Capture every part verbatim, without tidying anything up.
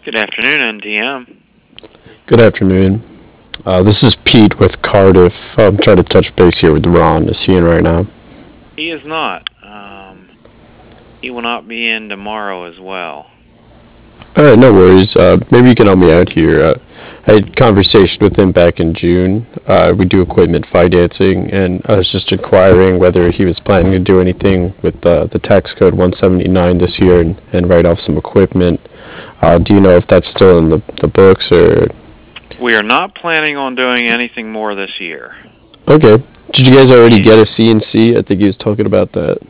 Good afternoon, N T M. Good afternoon. Uh, this is Pete with Cardiff. I'm trying to touch base here with Ron. Is he in right now? He is not. Um, he will not be in tomorrow as well. All right, no worries. Uh, maybe you can help me out here. Uh, I had a conversation with him back in June. Uh, we do equipment financing, and I was just inquiring whether he was planning to do anything with uh, the tax code one seventy-nine this year and, and write off some equipment. Uh, do you know if that's still in the, the books or? We are not planning on doing anything more this year. Okay. Did you guys already get a C N C? I think he was talking about that.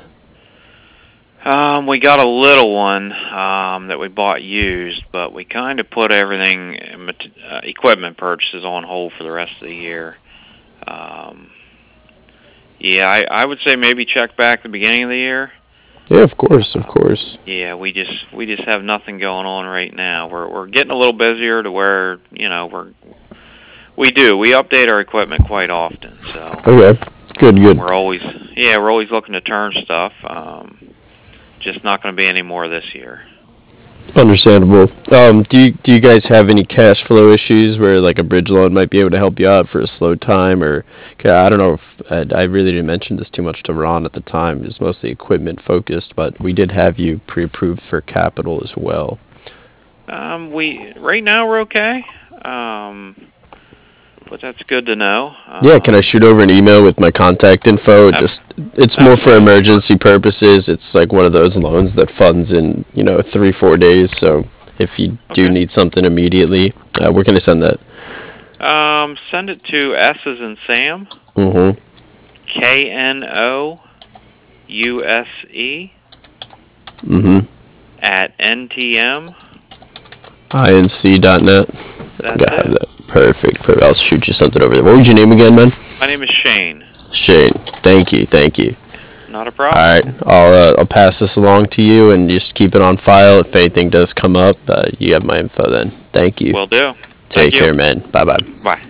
Um, we got a little one um, that we bought used, but we kind of put everything, uh, equipment purchases on hold for the rest of the year. Um, yeah, I, I would say maybe check back the beginning of the year. Yeah, of course, of course. Yeah, we just we just have nothing going on right now. We're we're getting a little busier to where you know we're we do we update our equipment quite often. So okay, good, good. We're always yeah we're always looking to turn stuff. Um, just not going to be any more this year. Understandable. Um, do you do you guys have any cash flow issues where like a bridge loan might be able to help you out for a slow time, or I don't know if I, I really didn't mention this too much to Ron at the time. It's mostly equipment focused, but we did have you pre-approved for capital as well. Um, we right now we're okay. Um, but that's good to know. Um, yeah, can I shoot over an email with my contact info? ab- Just it's more for emergency purposes. It's like one of those loans that funds in you know three four days. So if you do Okay. need something immediately, uh, where can I send that? Um, send it to S as in Sam. Mm-hmm. K N O U S E Mm-hmm. at N T M. inc dot net. That's Got it. that. Perfect. Perfect. I'll shoot you something over there. What was your name again, man? My name is Shane. Shane. Thank you. Thank you. Not a problem. All right. I'll uh, I'll pass this along to you and just keep it on file. If anything does come up, uh, you have my info then. Thank you. Will do. Take Thank you. care, man. Bye bye. Bye.